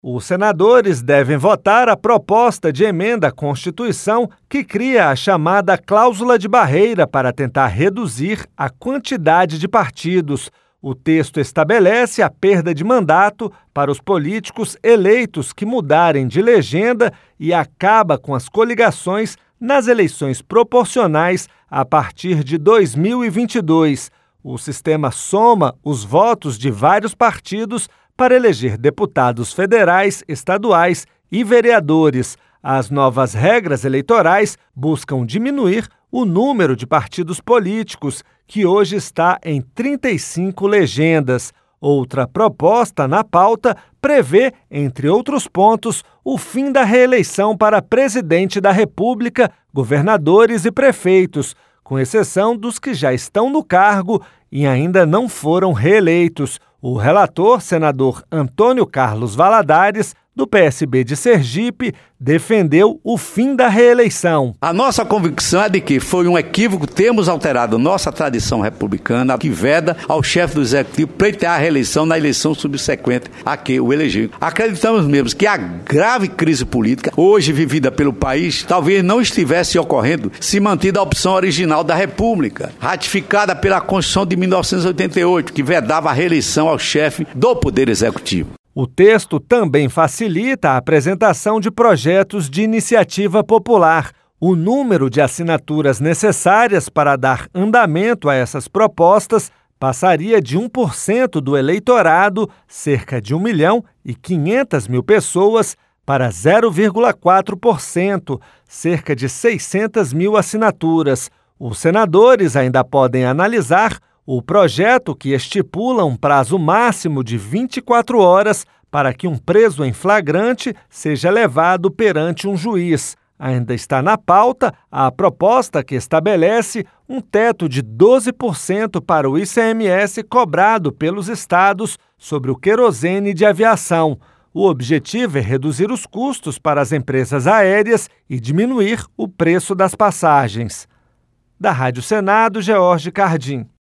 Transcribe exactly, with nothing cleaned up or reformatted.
Os senadores devem votar a proposta de emenda à Constituição que cria a chamada cláusula de barreira para tentar reduzir a quantidade de partidos. O texto estabelece a perda de mandato para os políticos eleitos que mudarem de legenda e acaba com as coligações nas eleições proporcionais a partir de dois mil e vinte e dois. O sistema soma os votos de vários partidos para eleger deputados federais, estaduais e vereadores. As novas regras eleitorais buscam diminuir o número de partidos políticos, que hoje está em trinta e cinco legendas. Outra proposta na pauta prevê, entre outros pontos, o fim da reeleição para presidente da República, governadores e prefeitos, com exceção dos que já estão no cargo e ainda não foram reeleitos. O relator, senador Antônio Carlos Valadares, do P S B de Sergipe, defendeu o fim da reeleição. A nossa convicção é de que foi um equívoco termos alterado nossa tradição republicana que veda ao chefe do executivo pleitear a reeleição na eleição subsequente a que o elegeu. Acreditamos mesmo que a grave crise política hoje vivida pelo país talvez não estivesse ocorrendo se mantida a opção original da República, ratificada pela Constituição de mil novecentos e oitenta e oito, que vedava a reeleição ao chefe do Poder Executivo. O texto também facilita a apresentação de projetos de iniciativa popular. O número de assinaturas necessárias para dar andamento a essas propostas passaria de um por cento do eleitorado, cerca de um milhão e quinhentas mil pessoas, para zero vírgula quatro por cento, cerca de seiscentas mil assinaturas. Os senadores ainda podem analisar o projeto que estipula um prazo máximo de vinte e quatro horas para que um preso em flagrante seja levado perante um juiz. Ainda está na pauta a proposta que estabelece um teto de doze por cento para o I C M S cobrado pelos estados sobre o querosene de aviação. O objetivo é reduzir os custos para as empresas aéreas e diminuir o preço das passagens. Da Rádio Senado, George Cardim.